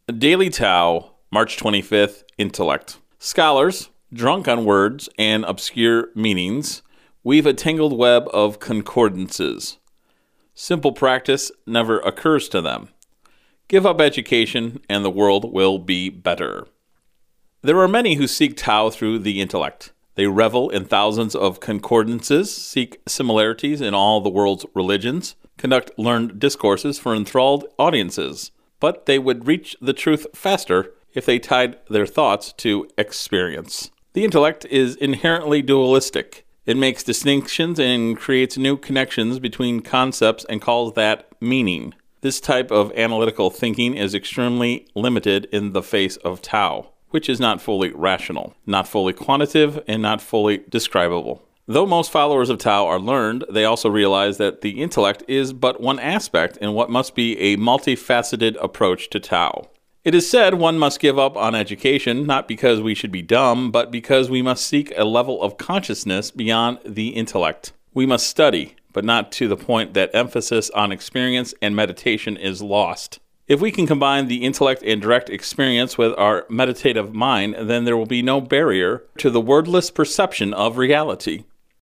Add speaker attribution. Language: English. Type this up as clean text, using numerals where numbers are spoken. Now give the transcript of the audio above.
Speaker 1: Daily Tao, March 25th, Intellect. Scholars, drunk on words and obscure meanings, weave a tangled web of concordances. Simple practice never occurs to them. Give up education and the world will be better. There are many who seek Tao through the intellect. They revel in thousands of concordances, seek similarities in all the world's religions, conduct learned discourses for enthralled audiences. But they would reach the truth faster if they tied their thoughts to experience. The intellect is inherently dualistic. It makes distinctions and creates new connections between concepts and calls that meaning. This type of analytical thinking is extremely limited in the face of Tao, which is not fully rational, not fully quantitative, and not fully describable. Though most followers of Tao are learned, they also realize that the intellect is but one aspect in what must be a multifaceted approach to Tao. It is said one must give up on education, not because we should be dumb, but because we must seek a level of consciousness beyond the intellect. We must study, but not to the point that emphasis on experience and meditation is lost. If we can combine the intellect and direct experience with our meditative mind, then there will be no barrier to the wordless perception of reality.